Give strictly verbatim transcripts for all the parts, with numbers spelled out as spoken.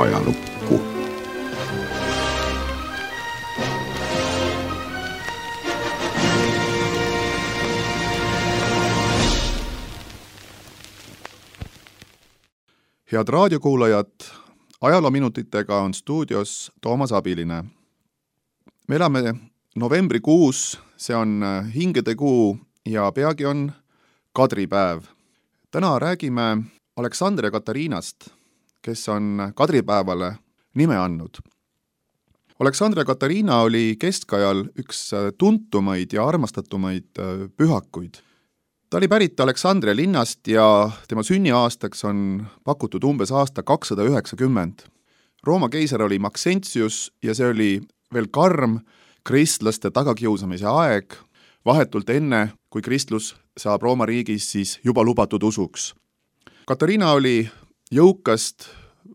ajalukku. Head raadiokuulajad, ajaloominutitega on stuudios Toomas Abiline. Me elame novembrikuus, see on hingedekuu ja peagi on kadripäev. Täna räägime Aleksandr ja Katariinast, kes on kadripäevale nime andnud. Aleksandr ja Katariina oli keskajal üks tuntumaid ja armastatumaid pühakuid. Ta oli pärit Aleksandria linnast ja tema sünniaastaks on pakutud umbes aasta kakssada üheksakümmend. Rooma keiser oli Maxentius ja see oli veel karm kristlaste tagakiusamise aeg, vahetult enne, kui kristlus saab Rooma riigis siis juba lubatud usuks. Katariina oli jõukast,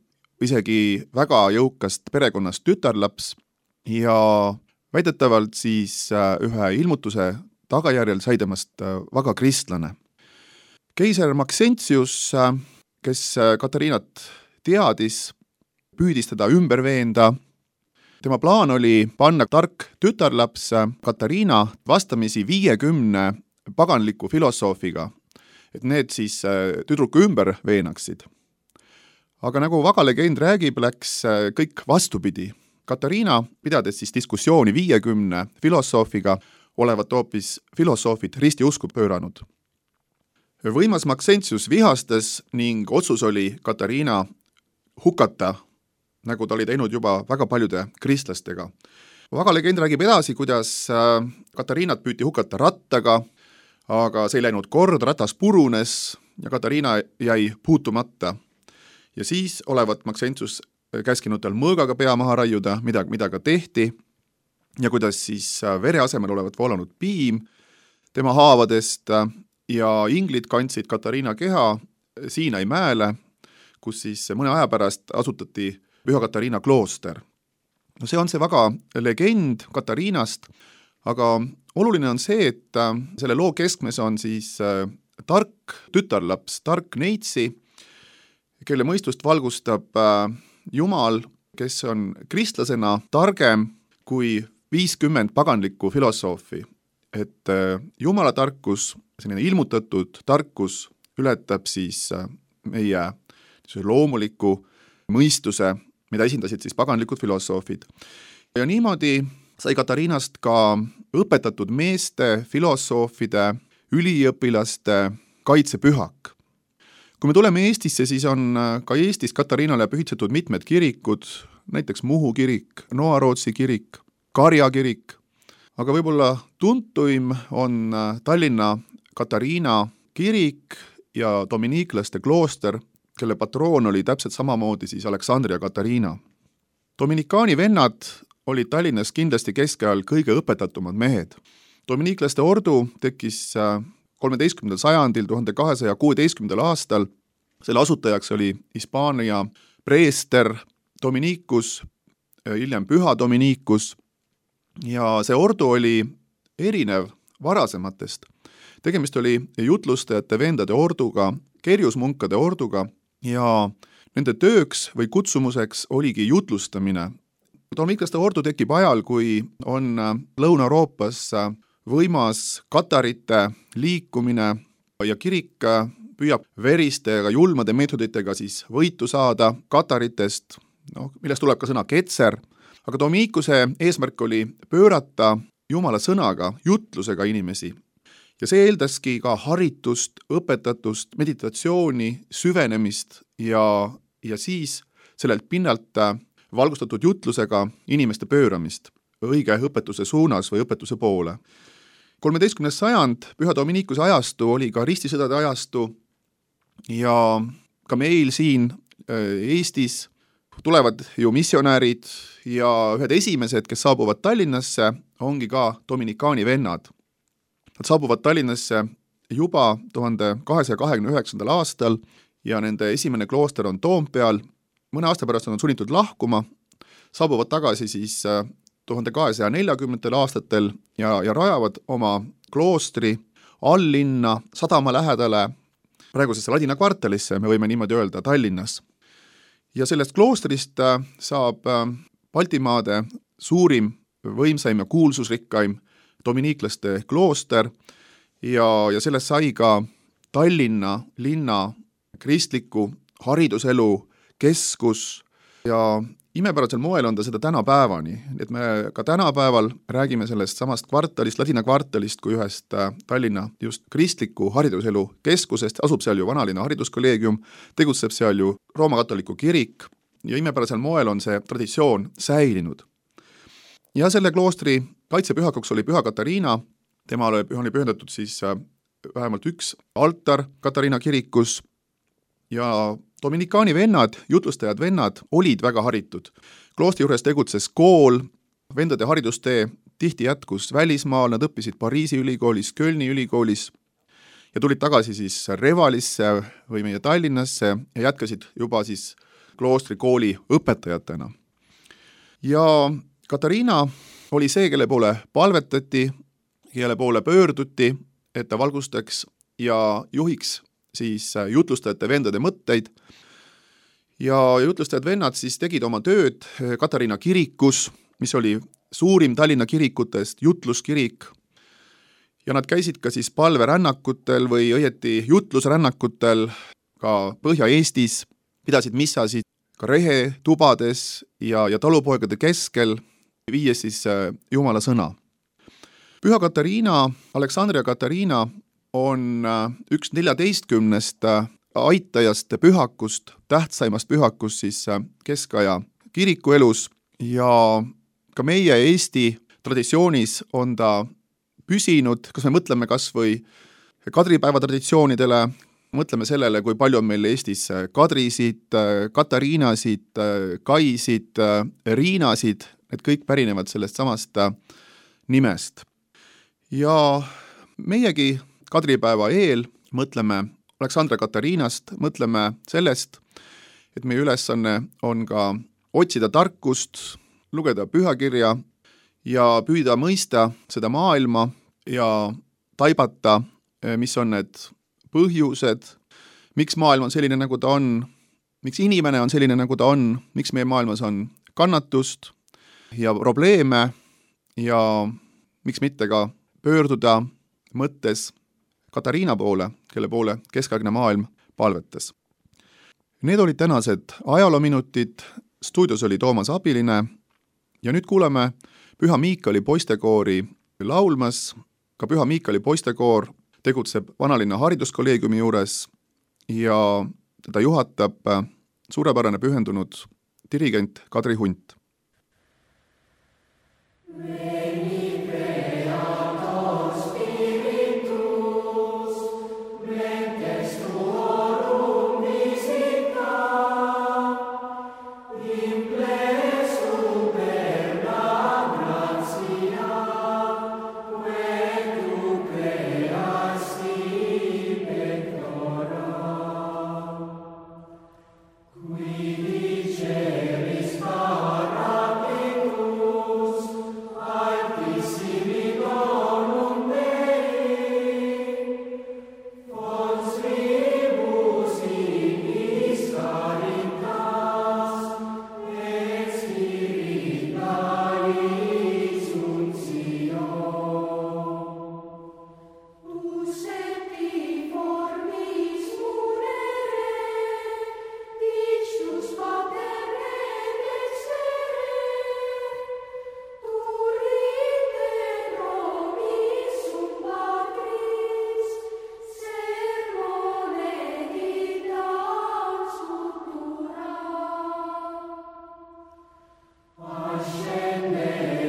isegi väga jõukast perekonnast tütarlaps ja väidetavalt siis ühe ilmutuse tagajärjel sai temast väga kristlane. Keiser Maxentius, kes Katariinat teadis, püüdis teda ümber veenda. Tema plaan oli panna tark tütarlaps Katariina vastamisi viiekümne paganliku filosoofiga, et need siis tüdruku ümber veenaksid. Aga nagu vaga legend räägib, läks kõik vastupidi. Katariina, pidades siis diskussiooni viiekümne filosoofiga, olevat hoopis filosoofid risti usku pööranud. Võimas Maxentius vihastas ning otsus oli Katariina hukata, nagu ta oli teinud juba väga paljude kristlastega. Vaga legend räägib edasi, kuidas Katariinat püüti hukata rattaga, aga see ei läinud kord, ratas purunes ja Katariina jäi puutumata. Ja siis olevat Maxentius käskinud tal mõõgaga pea maha raiuda, mida, mida ka tehti, ja kuidas siis vere asemel olevat voolanud piim tema haavadest ja inglid kandsid Katariina keha Siinai mäele, kus siis mõne aja pärast asutati Püha Katariina klooster. No see on see väga legend Katariinast, aga oluline on see, et selle loo keskmes on siis tark tütarlaps, tark neitsi, kelle mõistust valgustab Jumal, kes on kristlasena targem kui viiskümmend paganlikku filosoofi. Et Jumala tarkus, selline ilmutatud tarkus ületab siis meie loomuliku mõistuse, mida esindasid siis paganlikud filosoofid. Ja niimoodi sai Katariinast ka õpetatud meeste, filosoofide, üliõpilaste kaitsepühak. Kui me tuleme Eestisse, siis on ka Eestis Katariinale pühitsetud mitmed kirikud, näiteks Muhu kirik, Noarootsi kirik, Karja kirik, aga võib-olla tuntuim on Tallinna Katariina kirik ja dominiiklaste klooster, kelle patroon oli täpselt samamoodi siis Aleksandr ja Katariina. Dominikaani vennad olid Tallinnas kindlasti keskajal kõige õpetatumad mehed. Dominiiklaste ordu tekkis kolmeteistkümnendal sajandil, tuhande kahesaja kuueteistkümnendal aastal. Selle asutajaks oli Hispaania preester Dominikus, hiljem püha Dominikus, ja see ordu oli erinev varasematest. Tegemist oli jutlustajate vendade orduga, kerjusmunkade orduga, ja nende tööks või kutsumuseks oligi jutlustamine. Dominiklaste ordu tekib ajal, kui on Lõuna-Euroopas võimas katarite liikumine ja kirik püüab veriste ja julmade meetoditega siis võitu saada kataritest, no, millest tuleb ka sõna ketser, aga Dominikuse eesmärk oli pöörata Jumala sõnaga, jutlusega inimesi. Ja see eeldaski ka haritust, õpetatust, meditatsiooni, süvenemist ja, ja siis sellelt pinnalt valgustatud jutlusega inimeste pööramist õige õpetuse suunas või õpetuse poole. kolmeteistkümnes sajand, Püha Dominikuse ajastu oli ka ristisõdade ajastu ja ka meil siin Eestis tulevad ju missionäärid ja ühed esimesed, kes saabuvad Tallinnasse, ongi ka Dominikaani vennad. Nad saabuvad Tallinnasse juba tuhande kahesaja kahekümne üheksandal aastal ja nende esimene klooster on Toompeal. Mõne aasta pärast on sunnitud lahkuma, saabuvad tagasi siis tuhande kahesaja neljakümnendatel aastatel ja, ja rajavad oma kloostri alllinna sadama lähedale praegusesse Ladina kvartalisse, me võime niimoodi öelda, Tallinnas. ja sellest kloostrist saab Baltimaade suurim, võimsaim ja kuulsusrikkaim dominiiklaste klooster ja, ja sellest sai ka Tallinna linna kristliku hariduselu keskus ja imepärasel moel on ta seda tänapäevani, et me ka tänapäeval räägime sellest samast kvartalist, Ladina kvartalist kui ühest Tallinna just kristliku hariduselu keskusest, asub seal ju vanalinna hariduskolleegium, tegutseb seal ju Rooma katoliku kirik ja imepärasel moel on see traditsioon säilinud. Ja selle kloostri kaitsepühakuks oli Püha Katariina, temale oli pühendatud siis vähemalt üks altar Katariina kirikus ja dominikaani vennad, jutlustajad vennad olid väga haritud. Kloostri juures tegutses kool, vendade haridustee tihti jätkus välismaal, nad õppisid Pariisi ülikoolis, Kölni ülikoolis ja tulid tagasi siis Revalisse või meie Tallinnasse ja jätkasid juba siis kloostri kooli õpetajatena. Ja Katariina oli see, kelle poole palvetati, kelle poole pöörduti, et ta valgustaks ja juhiks siis jutlustajate vendade mõtteid. Ja jutlustajad vennad siis tegid oma tööd Katariina kirikus, mis oli suurim Tallinna kirikutest, jutluskirik. Ja nad käisid ka siis palverännakutel või õieti jutlusrännakutel ka Põhja-Eestis, pidasid missasid ka rehe tubades ja, ja talupoegade keskel, viies siis Jumala sõna. Püha Katariina, Aleksandria Katariina on üks neljateistkümnest aitajast pühakust, tähtsaimast pühakust siis keskaja kirikuelus ja ka meie Eesti traditsioonis on ta püsinud, kas me mõtleme kas või kadripäeva traditsioonidele, mõtleme sellele, kui palju on meil Eestis kadrisid, Katariinasid, Kaisid, Riinasid, need kõik pärinevad sellest samast nimest. Ja meiegi kadripäeva eel mõtleme Aleksandria Katariinast, mõtleme sellest, et meie ülesanne on ka otsida tarkust, lugeda pühakirja ja püüda mõista seda maailma ja taibata, mis on need põhjused, miks maailm on selline, nagu ta on, miks inimene on selline, nagu ta on, miks meie maailmas on kannatust ja probleeme ja miks mitte ka pöörduda mõttes Katariina poole, kelle poole keskaegne maailm palvetas. Need olid tänased ajaloominutid, stuudios oli Toomas Abiline ja nüüd kuuleme Püha Miikali poistekoori laulmas. Ka Püha Miikali poistekoor tegutseb vanalinna hariduskolleegiumi juures ja teda juhatab suurepärane pühendunud dirigent Kadri Hunt. Ascende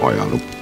ajalugu.